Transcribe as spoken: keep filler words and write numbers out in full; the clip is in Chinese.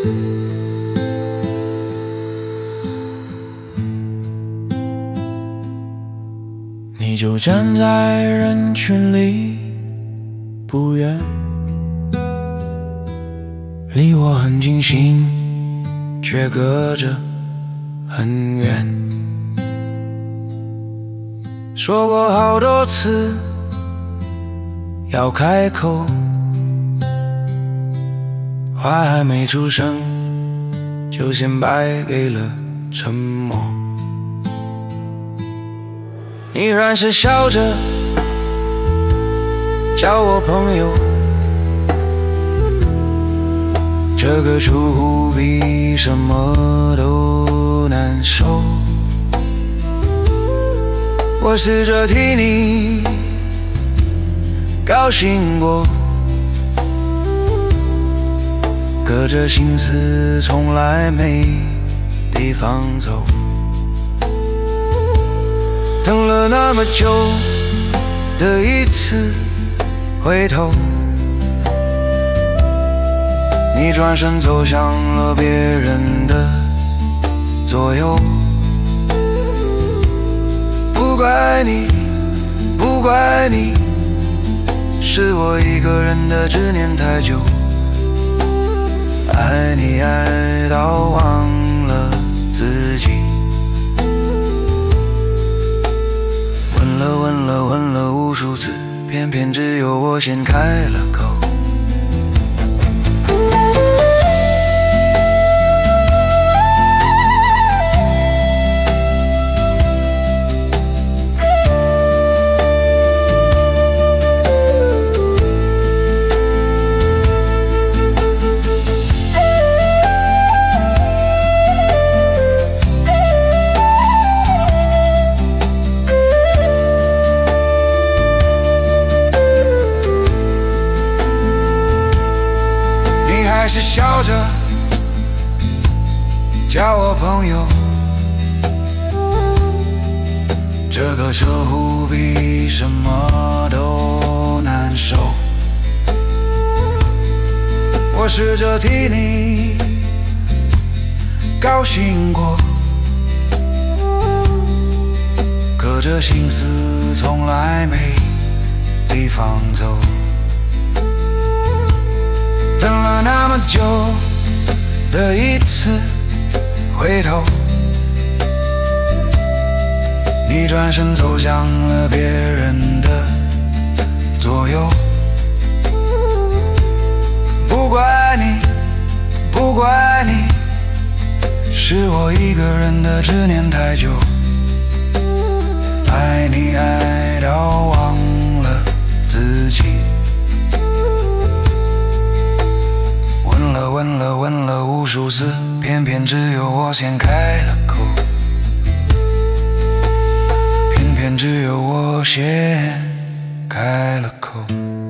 你就站在人群里不远，离我很近，心却隔着很远。说过好多次要开口，话还没出声，就先败给了沉默。你然是笑着叫我朋友，这个称呼比什么都难受。我试着替你高兴过，可这心思从来没地方走。等了那么久的一次回头，你转身走向了别人的左右。不怪你，不怪你，是我一个人的执念太久，爱你爱到忘了自己。问了问了问了无数次，偏偏只有我先开了口。还是笑着叫我朋友，这个称呼比什么都难受。我试着替你高兴过，可这心思从来没地方走。等了那么久的一次回头，你转身走向了别人的左右。不怪你，不怪你，是我一个人的执念太久，爱你爱到忘了自己。问了问了问了无数次，偏偏只有我先开了口，偏偏只有我先开了口。